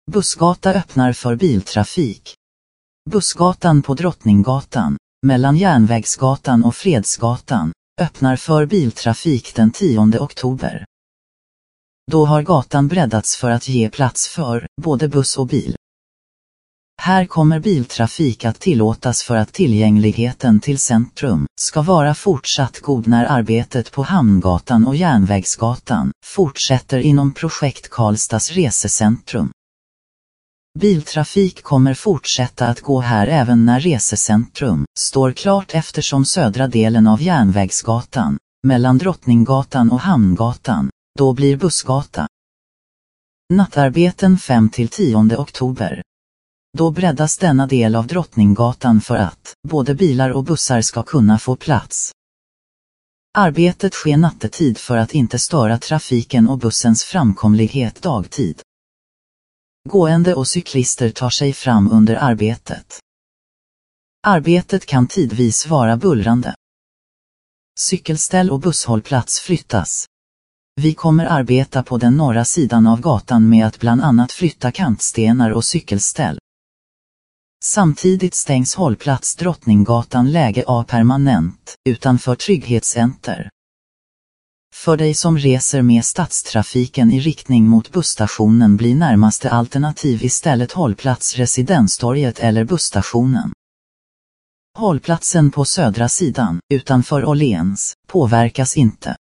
Bussgata öppnar för biltrafik. Bussgatan på Drottninggatan, mellan Järnvägsgatan och Fredsgatan, öppnar för biltrafik den 10 oktober. Då har gatan breddats för att ge plats för både buss och bil. Här kommer biltrafik att tillåtas för att tillgängligheten till centrum ska vara fortsatt god när arbetet på Hamngatan och Järnvägsgatan fortsätter inom projekt Karlstads resecentrum. Biltrafik kommer fortsätta att gå här även när resecentrum står klart eftersom södra delen av Järnvägsgatan, mellan Drottninggatan och Hamngatan, då blir bussgata. Nattarbeten 5-10 oktober. Då breddas denna del av Drottninggatan för att både bilar och bussar ska kunna få plats. Arbetet sker nattetid för att inte störa trafiken och bussens framkomlighet dagtid. Gående och cyklister tar sig fram under arbetet. Arbetet kan tidvis vara bullrande. Cykelställ och busshållplats flyttas. Vi kommer arbeta på den norra sidan av gatan med att bland annat flytta kantstenar och cykelställ. Samtidigt stängs hållplats Drottninggatan läge A permanent, utanför Trygghetscenter. För dig som reser med stadstrafiken i riktning mot busstationen blir närmaste alternativ istället hållplats Residenstorget eller busstationen. Hållplatsen på södra sidan, utanför Åhléns, påverkas inte.